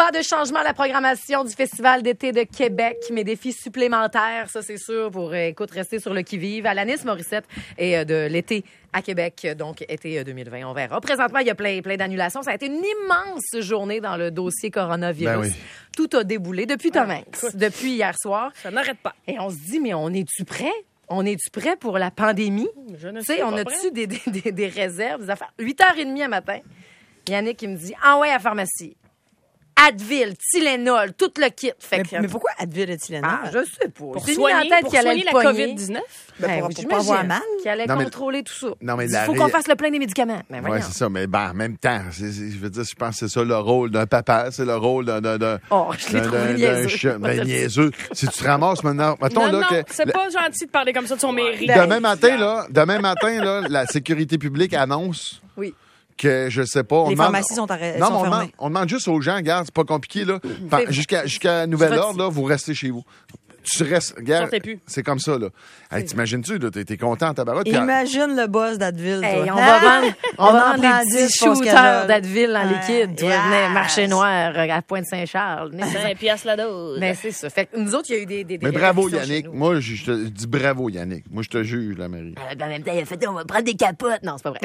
Pas de changement à la programmation du Festival d'été de Québec, mais défis supplémentaires, ça c'est sûr, pour rester sur le qui-vive. Alanis Morissette et de l'été à Québec, donc été 2020, on verra. Présentement, il y a plein d'annulations. Ça a été une immense journée dans le dossier coronavirus. Ben oui. Tout a déboulé depuis depuis hier soir. Ça n'arrête pas. Et on se dit, mais on est-tu prêt? On est-tu prêt pour la pandémie? Je ne Tu suis sais, on pas a-tu des réserves, des affaires? 8h30 à matin, Yannick, il me dit, ah ouais, à la pharmacie. Advil, Tylenol, tout le kit. Fait que, Mais pourquoi Advil et Tylenol? Ah, je sais pas. Pour C'est mis dans la soigner, tête pour qu'il allait soigner le la pogner. COVID-19? Pour pas avoir mal? Qu'il allait Non, mais- contrôler tout ça. Non, mais Il la faut qu'on fasse le plein des médicaments. Ben, Oui, voyons. c'est ça. Mais en même temps, je veux dire, je pense que c'est ça le rôle d'un papa, c'est le rôle d'un Oh, je l'ai trouvé niaiseux. chien. Ben, niaiseux. Si tu te ramasses maintenant, mettons, Non, là, non, que c'est pas gentil de parler comme ça de son mairie. demain matin, là, la sécurité publique annonce Oui. que, je sais pas, on Les demande... pharmacies sont Non, mais fermées. on demande juste aux gens, regarde, c'est pas compliqué, là. Jusqu'à nouvel ordre, là, vous restez chez vous. Tu restes, regarde, Sortez plus. c'est comme ça, là. Hey, t'imagines-tu, là, t'es content, tabarouette. puis- Imagine le boss d'Advil. Hey, toi. on va vendre, on va en vendre prend des 10 petits pour ce shooters qu'elle veut. d'Advil en Ouais. liquide. Tu vas Yes. venir marché noir à Pointe-Saint-Charles. 5 piastres la dose. Mais c'est ça. Fait que nous autres, il y a eu des Mais bravo, réflexions chez Yannick. nous. Moi, je te dis bravo, Yannick. Moi, je te juge, la mairie. En même temps, il a fait, on va prendre des capotes. Non, c'est pas vrai.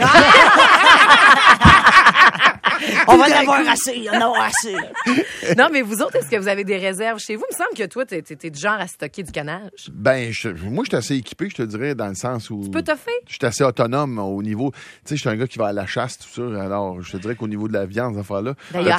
On va en avoir assez, on en aura assez. Non, mais vous autres, est-ce que vous avez des réserves chez vous? Il me semble que toi, t'es du genre à stocker du canage. Ben, moi, je suis assez équipé, je te dirais, dans le sens où... Tu peux toffer? Je suis assez autonome au niveau... Tu sais, je suis un gars qui va à la chasse, tout ça. Alors, je te dirais qu'au niveau de la viande, ces affaires-là... D'ailleurs,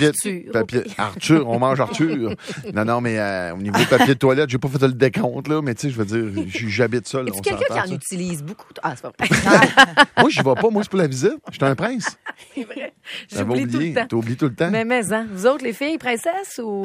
Arthur, on mange Arthur. Non, mais au niveau du papier de toilette, j'ai pas fait le décompte, là, mais tu sais, je veux dire, j'habite seul. Es-tu on quelqu'un s'entend, qui en ça. utilise beaucoup? Ah, c'est pas vrai. Moi, j'y vais pas. Moi, c'est pour la visite. Je suis un prince. C'est vrai. J'avais J'oublie tout le oublié. temps. T'oublies tout le temps. Mais, hein, vous autres, les filles, princesses ou...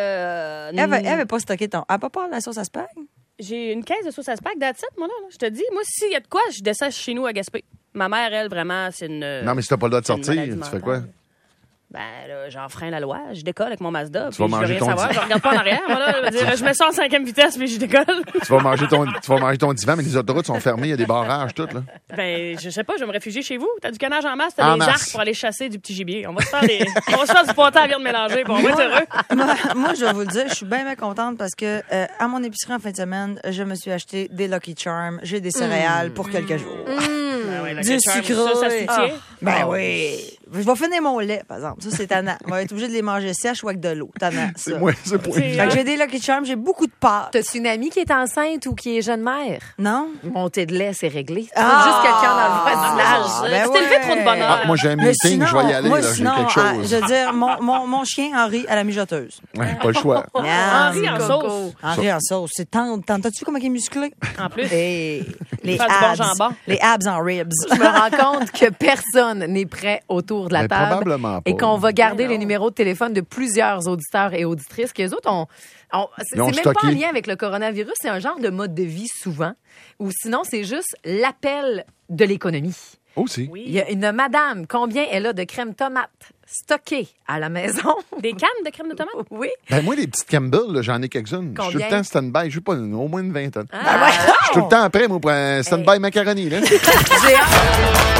Elle avait pas stocké ton... Elle a pas peur de la sauce à spag? J'ai une caisse de sauce à spag, that's it, moi, là. Je te dis, moi, s'il y a de quoi, je descends chez nous à Gaspé. Ma mère, elle, vraiment, c'est une... Non, mais si t'as pas le droit de c'est une sortir, maladie tu fais quoi? mentale. Ben, là, j'enfreins la loi, je décolle avec mon Mazda, Tu puis vas je veux manger rien ton savoir, divan. je regarde pas en arrière, voilà, je veux dire, je me sens en 5e vitesse, mais je décolle. Tu vas manger ton divan, mais les autoroutes sont fermées, il y a des barrages, tout, là. Ben, je sais pas, je vais me réfugier chez vous. T'as du canage en masse, t'as En des masse. arcs pour aller chasser du petit gibier. On va se faire du pâté à viande mélangée, puis on va être heureux. Moi, je vais vous le dire, je suis bien contente parce que à mon épicerie en fin de semaine, je me suis acheté des Lucky Charms, j'ai des céréales pour quelques jours. Ben ouais, la Du ketchup, sucre. ça soutient. Ben oui. Je vais finir mon lait, par exemple. Ça, c'est tannant. On va être obligé de les manger sèches ou avec de l'eau. Tannant, ça. C'est moi, c'est pour C'est- Fait que j'ai des Lucky Charms, j'ai beaucoup de pâtes. T'as-tu une amie qui est enceinte ou qui est jeune mère? Non? Montée de lait, c'est réglé. Ah! Juste quelqu'un dans le voisinage. ben Tu t'es levé trop de bonheur. Ah, moi, j'ai un Mais meeting, je vais y aller, moi, là, j'ai sinon, quelque chose. je veux dire, mon chien Henri à la mijoteuse. Ouais, pas le choix. Henri en Coco. sauce. Henri en sauce, c'est tendre. T'entends-tu comment il est musclé? En plus. Et les Faire du bon abs. jambon. Les abs en ribs. Je me rends compte que personne n'est prêt autour de la Mais table. probablement pas. Et qu'on va garder Ben les non. numéros de téléphone de plusieurs auditeurs et auditrices qu'eux autres ont. C'est Ils ont même stocké. pas en lien avec le coronavirus, c'est un genre de mode de vie souvent. Ou sinon, c'est juste l'appel de l'économie. Aussi. Oui. Il y a une madame, combien elle a de crème tomate stockée à la maison? Des cannes de crème de tomate? Oui. Ben, moi, les petites Campbell, là, j'en ai quelques-unes. Je suis tout le Combien? temps stand-by. Je suis pas au moins une vingtaine. Ah, Je suis tout le temps après, moi, pour un stand-by macaroni, là. J'ai hâte.